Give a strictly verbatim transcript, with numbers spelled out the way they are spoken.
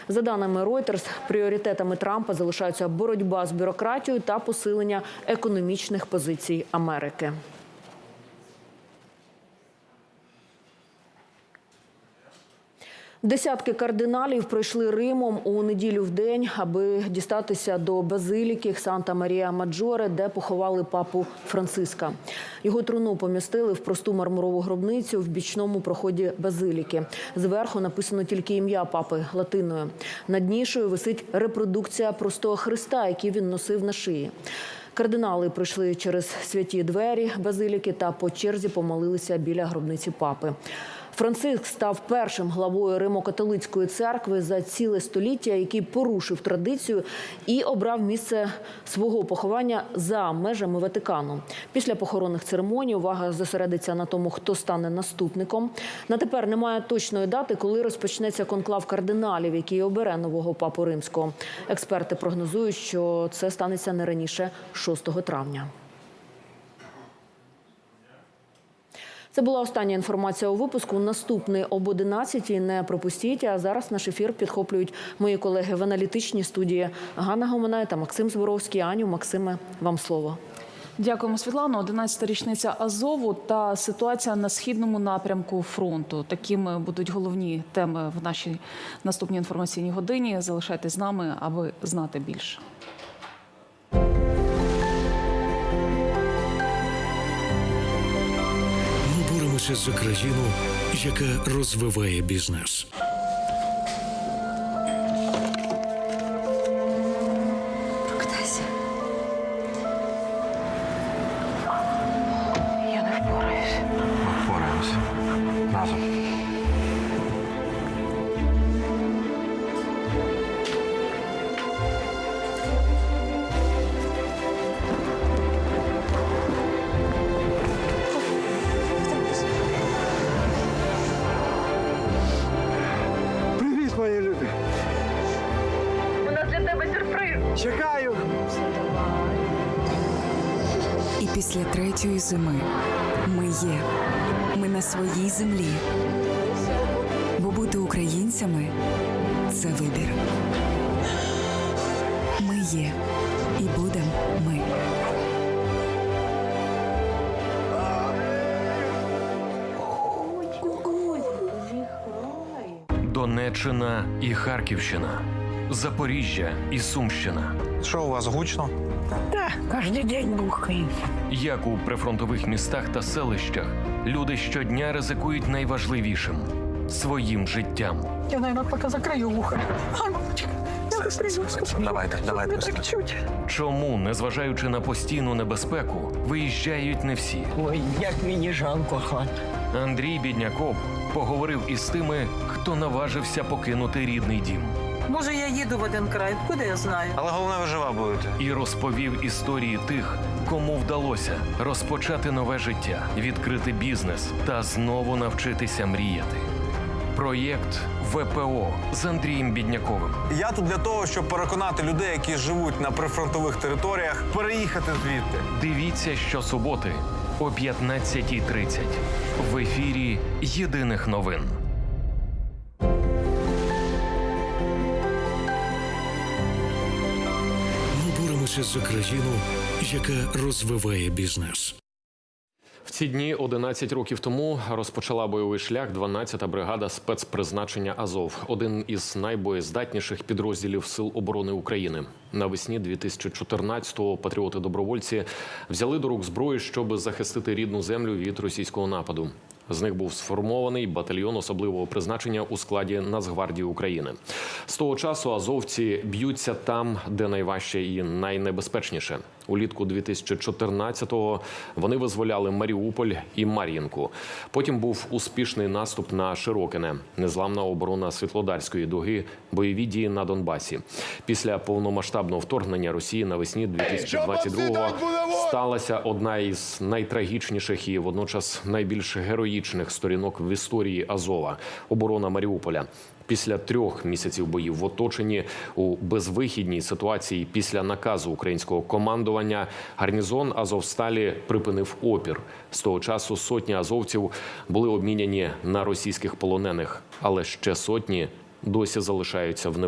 За даними Reuters, пріоритетами Трампа залишаються боротьба з бюрократією та посилення економічних позицій Америки. Десятки кардиналів пройшли Римом у неділю в день, аби дістатися до базиліки Санта-Марія-Маджоре, де поховали папу Франциска. Його труну помістили в просту мармурову гробницю в бічному проході базиліки. Зверху написано тільки ім'я папи латиною. Над нішою висить репродукція простого хреста, який він носив на шиї. Кардинали пройшли через святі двері базиліки та по черзі помолилися біля гробниці папи. Франциск став першим главою Римо-католицької церкви за ціле століття, який порушив традицію і обрав місце свого поховання за межами Ватикану. Після похоронних церемоній увага зосередиться на тому, хто стане наступником. На тепер немає точної дати, коли розпочнеться конклав кардиналів, який обере нового папу римського. Експерти прогнозують, що це станеться не раніше шостого травня. Це була остання інформація у випуску. Наступний об одинадцятій не пропустіть. А зараз наш ефір підхоплюють мої колеги в аналітичній студії Ганна Гомонай та Максим Зборовський. Аню, Максиме, вам слово. Дякуємо, Світлано. одинадцята річниця Азову та ситуація на східному напрямку фронту. Такими будуть головні теми в нашій наступній інформаційній годині. Залишайтесь з нами, аби знати більше. За країну, яка розвиває бізнес. Прокидайся. Я не впораюсь. Ми впораємося. Разом. Мої люди. У нас для тебе сюрприз. Чекаю. І після третьої зими ми є. Ми на своїй землі. Бо бути українцями – це вибір. Ми є. І будемо ми. Донеччина і Харківщина, Запоріжжя і Сумщина. Що у вас, гучно? Так, кожен день бухає. Як у прифронтових містах та селищах люди щодня ризикують найважливішим – своїм життям. Я, мабуть, поки закрию вуха. Ай, мамочка, я вистрілю. Давайте, давайте. Не так чуть. Чому, незважаючи на постійну небезпеку, виїжджають не всі? Ой, як мені жалко хат. Андрій Бідняков поговорив із тими, хто наважився покинути рідний дім. Може, я їду в один край, куди я знаю? Але головне, ви жива будете. І розповів історії тих, кому вдалося розпочати нове життя, відкрити бізнес та знову навчитися мріяти. Проєкт ВПО з Андрієм Бідняковим. Я тут для того, щоб переконати людей, які живуть на прифронтових територіях, переїхати звідти. Дивіться щосуботи о п'ятнадцятій тридцять в ефірі Єдиних новин. Ми боремося за країну, яка розвиває бізнес. В ці дні одинадцять років тому розпочала бойовий шлях дванадцята бригада спецпризначення «Азов» – один із найбоєздатніших підрозділів Сил оборони України. Навесні дві тисячі чотирнадцятого патріоти-добровольці взяли до рук зброю, щоб захистити рідну землю від російського нападу. З них був сформований батальйон особливого призначення у складі Нацгвардії України. З того часу азовці б'ються там, де найважче і найнебезпечніше. Улітку дві тисячі чотирнадцятого вони визволяли Маріуполь і Мар'їнку. Потім був успішний наступ на Широкине, незламна оборона Світлодарської дуги, бойові дії на Донбасі. Після повномасштабного вторгнення Росії навесні дві тисячі двадцять другого сталася одна із найтрагічніших і водночас найбільш героїчних сторінок в історії Азова – оборона Маріуполя. Після трьох місяців боїв в оточенні, у безвихідній ситуації після наказу українського командування, гарнізон Азовсталі припинив опір. З того часу сотні азовців були обміняні на російських полонених, але ще сотні досі залишаються в неволі.